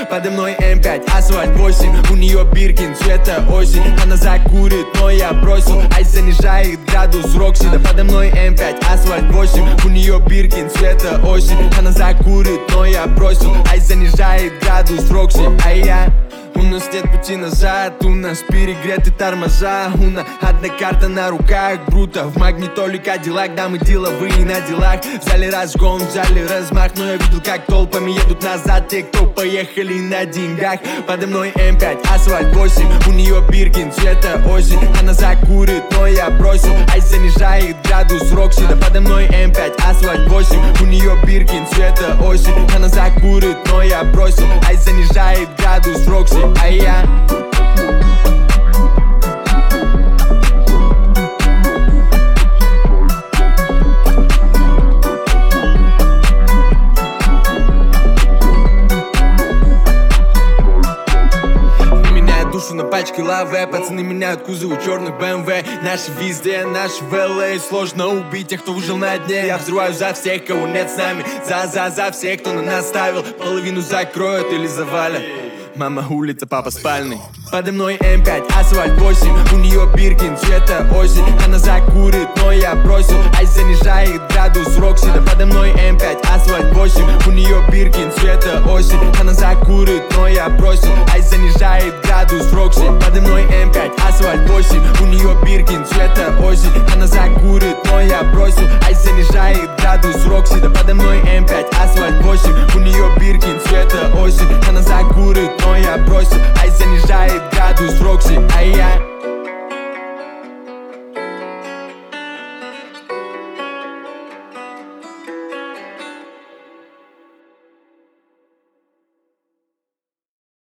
подо мной М5, асфальт 8. У нее Биркин, цвета осень. Она закурит, но я бросил. Айс занижает градус Рокси. Да подо мной М5, асфальт 8. У нее Биркин, цвета осень. Она закурит, но я бросил. Айс занижает градус Рокси. А я... У нас нет пути назад, у нас перегреты тормоза. У нас одна карта на руках, бруто. В магнитоле Кадиллак, да мы деловые на делах. Взяли разгон, взяли размах. Но я видел, как толпами едут назад те, кто поехали на деньгах. Подо мной М5, асфальт 8. У нее Биркин, цвета осень. Она закурит, но я бросил. Айс занижает градус Рокси. Да подо мной М5, асфальт 8. У нее Биркин, цвета осень. Она закурит, но я бросил. Айс занижает градус Рокси. А я... Душу на пачке лаве, пацаны меняют кузовы черных BMW. Наши везде, наши в LA. Сложно убить тех, кто выжил на дне. Я взрываю за всех, кого нет с нами. За всех, кто на нас ставил. Половину закроют или завалят. Мама улица, папа спальный. Подо мной М5, асфальт 8. У нее Биркин, цвета осень. Она закурит, но я бросил. Айс занижает градус Рокси. Да подо мной М5, асфальт 8. У нее Биркин, цвета осень. Она закурит, но я бросил. Айс занижает градус Рокси. Подо мной М5, асфальт 8. У нее Биркин, цвета осень. Она закурит, но я бросил. Айс занижает градус Рокси. Да подо мной М5, асфальт 8. У нее Биркин, цвета осень. Она закурит, но я бросил. Айс занижает градус Рокси. А я...